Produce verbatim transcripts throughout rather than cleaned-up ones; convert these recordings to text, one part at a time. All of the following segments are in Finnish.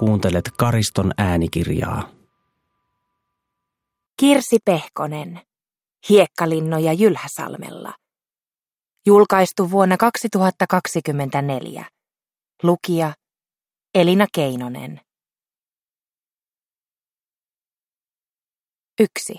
kuuntelet Kariston äänikirjaa. Kirsi Pehkonen. Hiekkalinnoja Jylhäsalmella. Julkaistu vuonna kaksituhattakaksikymmentäneljä. Lukija Elina Keinonen. Yksi.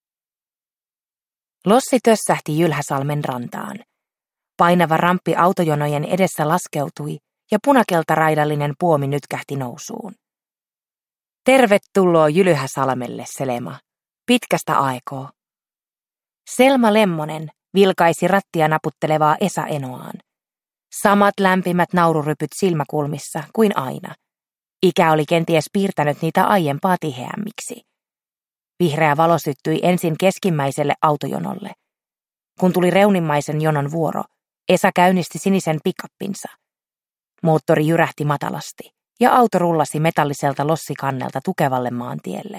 Lossi tössähti Jylhäsalmen rantaan. Painava ramppi autojonojen edessä laskeutui ja punakeltaraidallinen puomi nytkähti nousuun. Tervetuloa Jylhäsalmelle, Selma. Pitkästä aikoo. Selma Lemmonen vilkaisi rattia naputtelevaa Esa Enoaan. Samat lämpimät naururypyt silmäkulmissa kuin aina. Ikä oli kenties piirtänyt niitä aiempaa tiheämmiksi. Vihreä valo syttyi ensin keskimmäiselle autojonolle. Kun tuli reunimmaisen jonon vuoro, Esa käynnisti sinisen pikappinsa. Moottori jyrähti matalasti ja auto rullasi metalliselta lossikannelta tukevalle maantielle.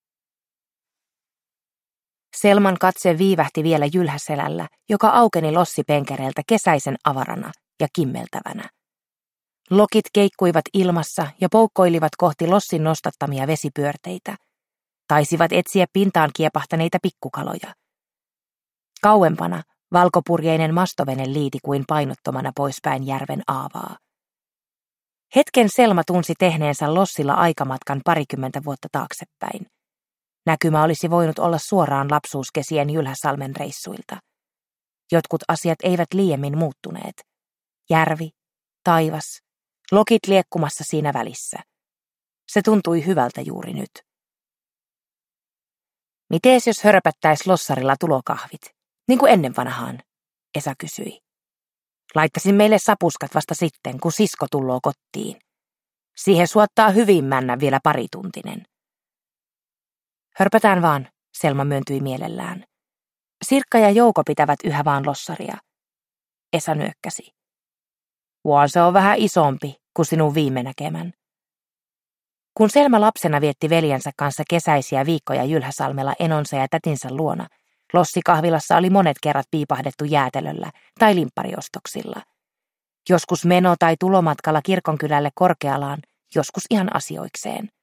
Selman katse viivähti vielä Jylhäselällä, joka aukeni lossipenkereeltä kesäisen avarana ja kimmeltävänä. Lokit keikkuivat ilmassa ja poukkoilivat kohti lossin nostattamia vesipyörteitä. Taisivat etsiä pintaan kiepahtaneita pikkukaloja. Kauempana valkopurjeinen mastovene liiti kuin painottomana poispäin järven aavaa. Hetken Selma tunsi tehneensä lossilla aikamatkan parikymmentä vuotta taaksepäin. Näkymä olisi voinut olla suoraan lapsuuskesien Jylhäsalmen reissuilta. Jotkut asiat eivät liiemmin muuttuneet. Järvi, taivas, lokit liekkumassa siinä välissä. Se tuntui hyvältä juuri nyt. Mites jos hörpättäis lossarilla tulokahvit, niin kuin ennen vanhaan, Esa kysyi. Laittaisin meille sapuskat vasta sitten, kun sisko tulloo kottiin. Siihen suottaa hyvin männä vielä parituntinen. Hörpätään vaan, Selma myöntyi mielellään. Sirkka ja Jouko pitävät yhä vaan lossaria. Esa nyökkäsi. Vaan se on vähän isompi kuin sinun viime näkemän. Kun Selma lapsena vietti veljensä kanssa kesäisiä viikkoja Jylhäsalmella enonsa ja tätinsä luona, lossikahvilassa oli monet kerrat piipahdettu jäätelöllä tai limppariostoksilla. Joskus meno- tai tulomatkalla kirkonkylälle Korkealaan, joskus ihan asioikseen.